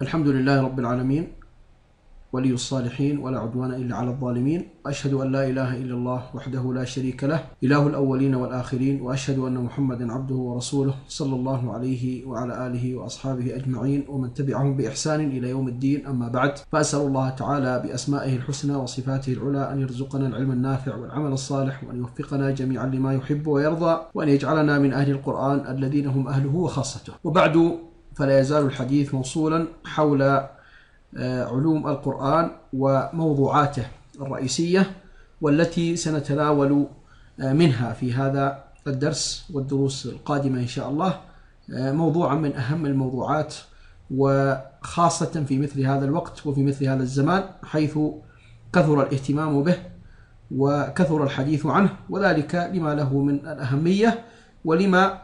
الحمد لله رب العالمين ولي الصالحين ولا عدوان إلا على الظالمين، وأشهد أن لا إله إلا الله وحده لا شريك له إله الأولين والآخرين، وأشهد أن محمدا عبده ورسوله صلى الله عليه وعلى آله وأصحابه أجمعين ومن تبعهم بإحسان إلى يوم الدين. أما بعد، فأسأل الله تعالى بأسمائه الحسنى وصفاته العلى أن يرزقنا العلم النافع والعمل الصالح، وأن يوفقنا جميعا لما يحب ويرضى، وأن يجعلنا من أهل القرآن الذين هم أهله وخاصته. وبعد، فلا يزال الحديث موصولا حول علوم القرآن وموضوعاته الرئيسية، والتي سنتناول منها في هذا الدرس والدروس القادمة إن شاء الله موضوعا من أهم الموضوعات، وخاصة في مثل هذا الوقت وفي مثل هذا الزمان، حيث كثر الاهتمام به وكثر الحديث عنه، وذلك لما له من الأهمية ولما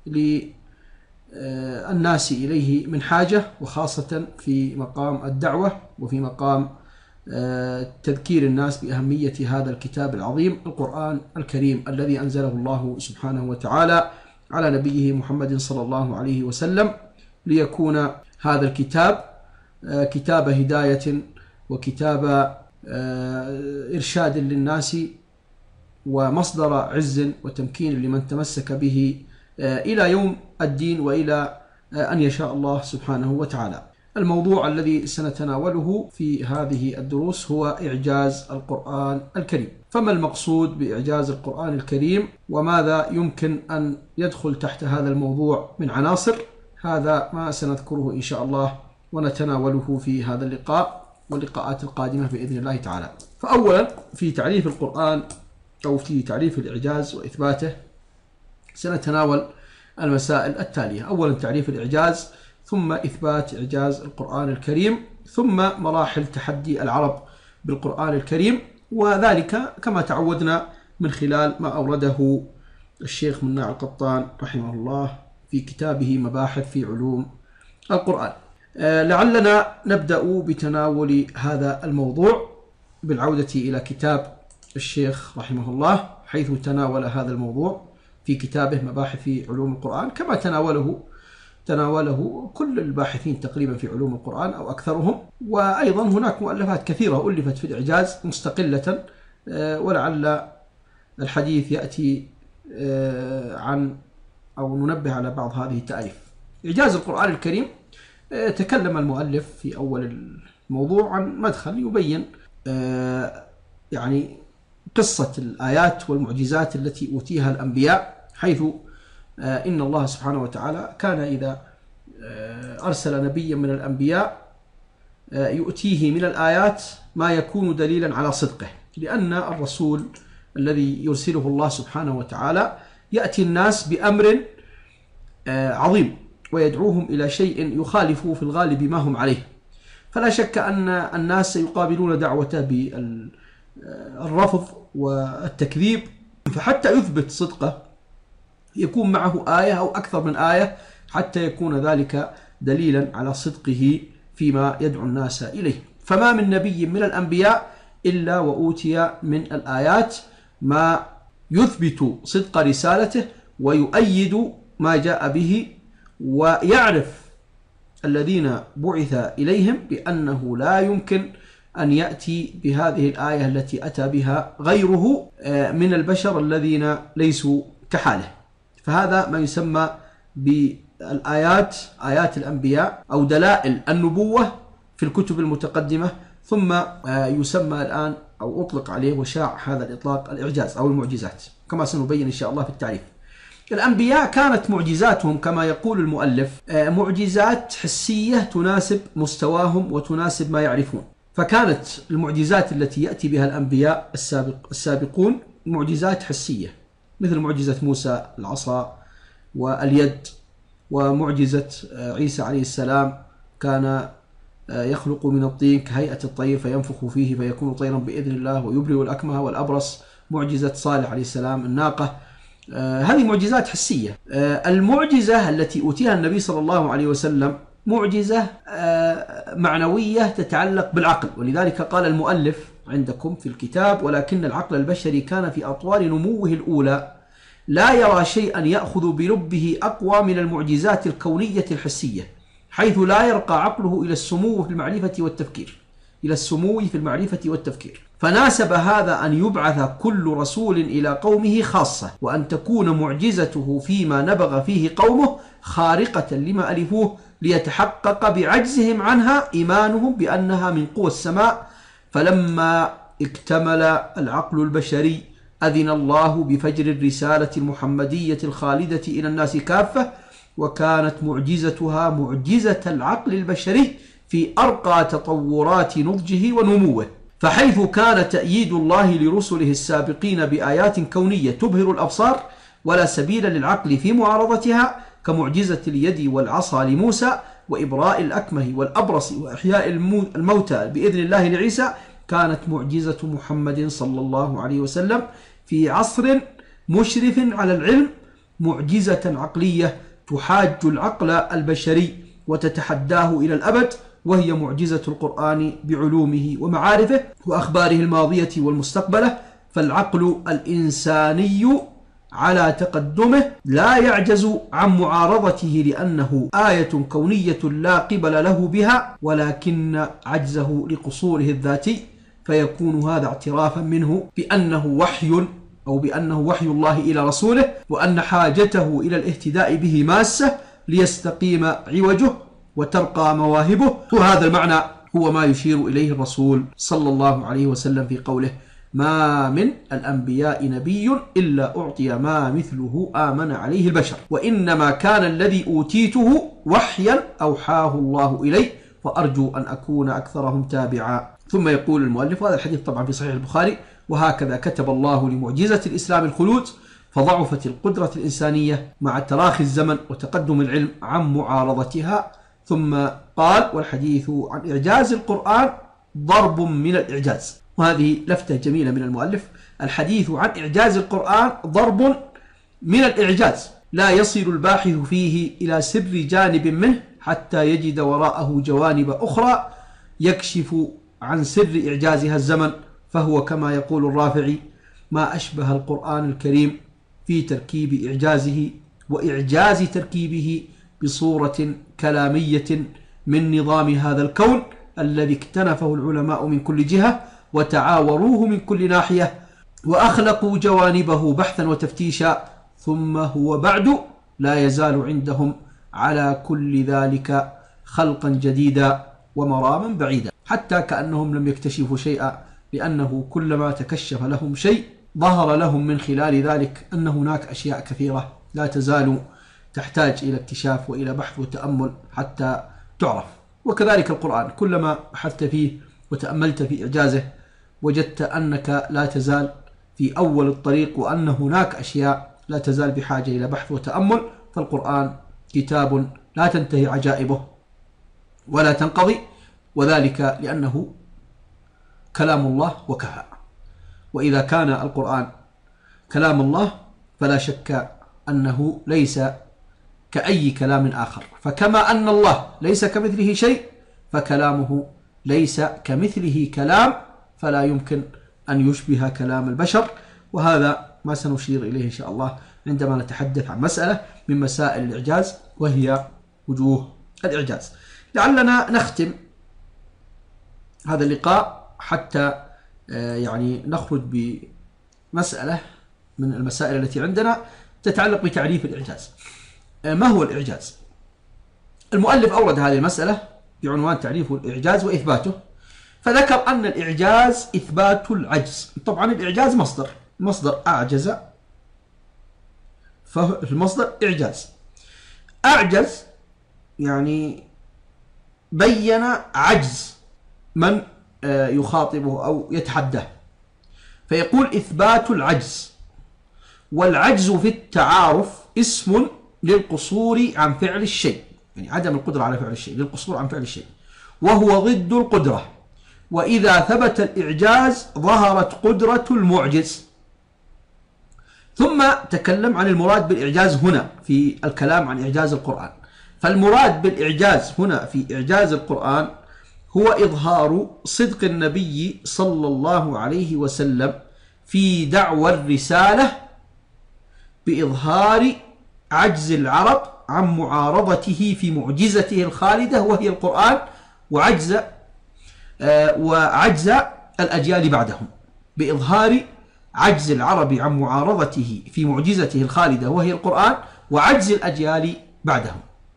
الناس إليه من حاجة، وخاصة في مقام الدعوة وفي مقام تذكير الناس بأهمية هذا الكتاب العظيم القرآن الكريم الذي أنزله الله سبحانه وتعالى على نبيه محمد صلى الله عليه وسلم، ليكون هذا الكتاب كتاب هداية وكتاب إرشاد للناس ومصدر عز وتمكين لمن تمسك به إلى يوم الدين وإلى أن يشاء الله سبحانه وتعالى. الموضوع الذي سنتناوله في هذه الدروس هو إعجاز القرآن الكريم. فما المقصود بإعجاز القرآن الكريم، وماذا يمكن أن يدخل تحت هذا الموضوع من عناصر؟ هذا ما سنذكره إن شاء الله ونتناوله في هذا اللقاء واللقاءات القادمة بإذن الله تعالى. فأولا، في تعريف القرآن أو في تعريف الإعجاز وإثباته سنتناول المسائل التالية: أولا تعريف الإعجاز، ثم إثبات إعجاز القرآن الكريم، ثم مراحل تحدي العرب بالقرآن الكريم، وذلك كما تعودنا من خلال ما أورده الشيخ مناع القطان رحمه الله في كتابه مباحث في علوم القرآن. لعلنا نبدأ بتناول هذا الموضوع بالعودة إلى كتاب الشيخ رحمه الله، حيث تناول هذا الموضوع في كتابه مباحث في علوم القرآن، كما تناوله كل الباحثين تقريبا في علوم القرآن أو أكثرهم. وأيضا هناك مؤلفات كثيرة ألفت في الإعجاز مستقلة، ولعل الحديث يأتي عن أو ننبه على بعض هذه التأليف. إعجاز القرآن الكريم، تكلم المؤلف في أول الموضوع عن مدخل يبين يعني قصة الآيات والمعجزات التي أوتيها الأنبياء، حيث إن الله سبحانه وتعالى كان إذا أرسل نبيا من الأنبياء يؤتيه من الآيات ما يكون دليلا على صدقه، لأن الرسول الذي يرسله الله سبحانه وتعالى يأتي الناس بأمر عظيم ويدعوهم إلى شيء يخالف في الغالب ما هم عليه، فلا شك أن الناس يقابلون دعوته بالرفض والتكذيب، فحتى يثبت صدقه يكون معه آية أو أكثر من آية حتى يكون ذلك دليلا على صدقه فيما يدعو الناس إليه. فما من نبي من الأنبياء إلا وأوتي من الآيات ما يثبت صدق رسالته ويؤيد ما جاء به، ويعرف الذين بعث إليهم بأنه لا يمكن أن يأتي بهذه الآية التي أتى بها غيره من البشر الذين ليسوا كحاله. فهذا ما يسمى بالآيات، آيات الأنبياء أو دلائل النبوة في الكتب المتقدمة، ثم يسمى الآن أو أطلق عليه وشاع هذا الإطلاق الإعجاز أو المعجزات، كما سنبين إن شاء الله في التعريف. الأنبياء كانت معجزاتهم كما يقول المؤلف معجزات حسية تناسب مستواهم وتناسب ما يعرفون، فكانت المعجزات التي يأتي بها الأنبياء السابقون معجزات حسية، مثل معجزة موسى العصا واليد، ومعجزة عيسى عليه السلام كان يخلق من الطين كهيئة الطير فينفخ فيه فيكون طيرا بإذن الله ويبرئ الأكمه والأبرص. معجزة صالح عليه السلام الناقة. هذه معجزات حسية. المعجزة التي أوتيها النبي صلى الله عليه وسلم معجزة معنوية تتعلق بالعقل، ولذلك قال المؤلف عندكم في الكتاب: ولكن العقل البشري كان في أطوار نموه الأولى لا يرى شيئا يأخذ بلبه أقوى من المعجزات الكونية الحسية، حيث لا يرقى عقله إلى السمو في المعرفة والتفكير، فناسب هذا أن يبعث كل رسول إلى قومه خاصة، وأن تكون معجزته فيما نبغ فيه قومه خارقة لما ألفوه، ليتحقق بعجزهم عنها إيمانهم بأنها من قوى السماء. فلما اكتمل العقل البشري أذن الله بفجر الرسالة المحمدية الخالدة إلى الناس كافة، وكانت معجزتها معجزة العقل البشري في أرقى تطورات نضجه ونموه، فحيث كان تأييد الله لرسله السابقين بآيات كونية تبهر الأبصار ولا سبيل للعقل في معارضتها، كمعجزة اليد والعصا لموسى، وإبراء الأكمه والأبرص، وإحياء الموتى بإذن الله لعيسى، كانت معجزة محمد صلى الله عليه وسلم في عصر مشرف على العلم معجزة عقلية تحاج العقل البشري وتتحداه إلى الأبد، وهي معجزة القرآن بعلومه ومعارفه وأخباره الماضية والمستقبلة. فالعقل الإنساني على تقدمه لا يعجز عن معارضته، لأنه آية كونية لا قبل له بها، ولكن عجزه لقصوره الذاتي، فيكون هذا اعترافا منه بأنه وحي الله إلى رسوله، وأن حاجته إلى الاهتداء به ماسة ليستقيم عوجه وترقى مواهبه. وهذا المعنى هو ما يشير إليه الرسول صلى الله عليه وسلم في قوله: ما من الأنبياء نبي إلا أعطي ما مثله آمن عليه البشر، وإنما كان الذي أوتيته وحيا أوحاه الله إلي، فأرجو أن أكون أكثرهم تابعا. ثم يقول المؤلف، وهذا الحديث طبعا في صحيح البخاري: وهكذا كتب الله لمعجزة الإسلام الخلود، فضعفت القدرة الإنسانية مع تراخي الزمن وتقدم العلم عن معارضتها. ثم قال: والحديث عن إعجاز القرآن ضرب من الإعجاز. وهذه لفتة جميلة من المؤلف: الحديث عن إعجاز القرآن ضرب من الإعجاز، لا يصل الباحث فيه إلى سر جانب منه حتى يجد وراءه جوانب أخرى يكشف عن سر إعجازها الزمن، فهو كما يقول الرافعي: ما أشبه القرآن الكريم في تركيب إعجازه وإعجاز تركيبه بصورة كلامية من نظام هذا الكون الذي اكتنفه العلماء من كل جهة وتعاوروه من كل ناحية وأخلقوا جوانبه بحثا وتفتيشا، ثم هو بعد لا يزال عندهم على كل ذلك خلقا جديدا ومراما بعيدا، حتى كأنهم لم يكتشفوا شيئا، لأنه كلما تكشف لهم شيء ظهر لهم من خلال ذلك أن هناك أشياء كثيرة لا تزال تحتاج إلى اكتشاف وإلى بحث وتأمل حتى تعرف. وكذلك القرآن، كلما بحثت فيه وتأملت في إعجازه وجدت أنك لا تزال في أول الطريق، وأن هناك أشياء لا تزال بحاجة إلى بحث وتأمل. فالقرآن كتاب لا تنتهي عجائبه ولا تنقضي، وذلك لأنه كلام الله وكفى. وإذا كان القرآن كلام الله فلا شك أنه ليس كأي كلام آخر، فكما أن الله ليس كمثله شيء فكلامه ليس كمثله كلام، فلا يمكن أن يشبه كلام البشر. وهذا ما سنشير إليه إن شاء الله عندما نتحدث عن مسألة من مسائل الإعجاز، وهي وجوه الإعجاز. لعلنا نختم هذا اللقاء حتى يعني نخرج بمسألة من المسائل التي عندنا تتعلق بتعريف الإعجاز. ما هو الإعجاز؟ المؤلف أورد هذه المسألة بعنوان تعريف الإعجاز وإثباته، فذكر أن الإعجاز إثبات العجز. طبعا الإعجاز مصدر أعجز، فالمصدر إعجاز. أعجز يعني بين عجز من يخاطبه أو يتحداه، فيقول إثبات العجز. والعجز في التعارف اسم للقصور عن فعل الشيء، يعني عدم القدرة على فعل الشيء، للقصور عن فعل الشيء، وهو ضد القدرة. وإذا ثبت الإعجاز ظهرت قدرة المعجز. ثم تكلم عن المراد بالإعجاز هنا في الكلام عن إعجاز القرآن. فالمراد بالإعجاز هنا في إعجاز القرآن هو إظهار صدق النبي صلى الله عليه وسلم في دعوى الرسالة بإظهار عجز العرب عن معارضته في معجزته الخالدة وهي القرآن وعجز الأجيال بعدهم، بإظهار عجز العرب عن معارضته في معجزته الخالدة وهي القرآن وعجز الأجيال بعدهم.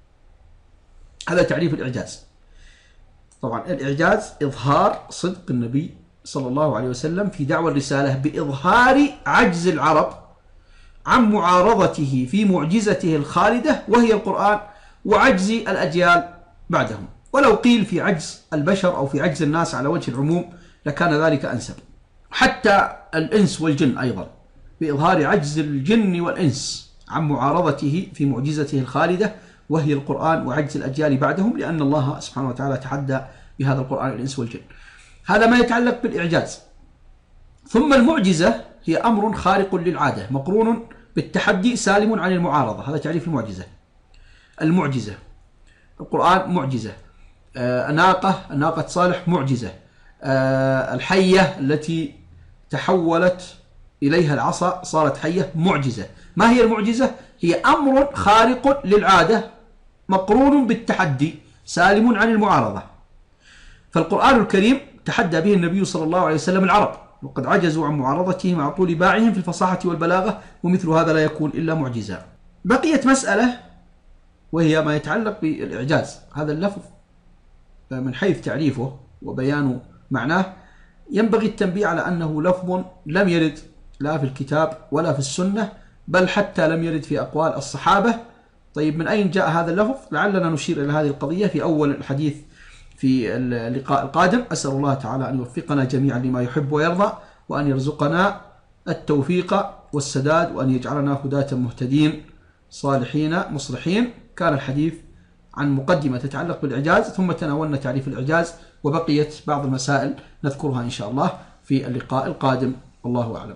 هذا تعريف الإعجاز. طبعا الإعجاز إظهار صدق النبي صلى الله عليه وسلم في دعوى الرسالة بإظهار عجز العرب عن معارضته في معجزته الخالدة وهي القرآن وعجز الأجيال بعدهم. ولو قيل في عجز البشر أو في عجز الناس على وجه العموم لكان ذلك أنسب. حتى الإنس والجن أيضا، بإظهار عجز الجن والإنس عن معارضته في معجزته الخالدة وهي القرآن وعجز الأجيال بعدهم، لأن الله سبحانه وتعالى تحدى بهذا القرآن الإنس والجن. هذا ما يتعلق بالإعجاز. ثم المعجزة هي أمر خارق للعادة مقرون بالتحدي سالم عن المعارضة. هذا تعريف المعجزة. المعجزة، القرآن معجزة، ناقة صالح معجزة، الحية التي تحولت إليها العصا صارت حية معجزة. ما هي المعجزة؟ هي أمر خارق للعادة مقرون بالتحدي سالم عن المعارضة. فالقرآن الكريم تحدى به النبي صلى الله عليه وسلم العرب وقد عجزوا عن معارضته مع طول باعهم في الفصاحة والبلاغة، ومثل هذا لا يكون إلا معجزا. بقيت مسألة وهي ما يتعلق بالإعجاز. هذا اللفظ من حيث تعريفه وبيان معناه ينبغي التنبيه على أنه لفظ لم يرد لا في الكتاب ولا في السنة، بل حتى لم يرد في أقوال الصحابة. طيب من أين جاء هذا اللفظ؟ لعلنا نشير إلى هذه القضية في أول الحديث في اللقاء القادم. أسأل الله تعالى أن يوفقنا جميعا لما يحب ويرضى، وأن يرزقنا التوفيق والسداد، وأن يجعلنا هداة مهتدين صالحين مصلحين. كان الحديث عن مقدمة تتعلق بالإعجاز، ثم تناولنا تعريف الإعجاز، وبقيت بعض المسائل نذكرها إن شاء الله في اللقاء القادم. الله أعلم.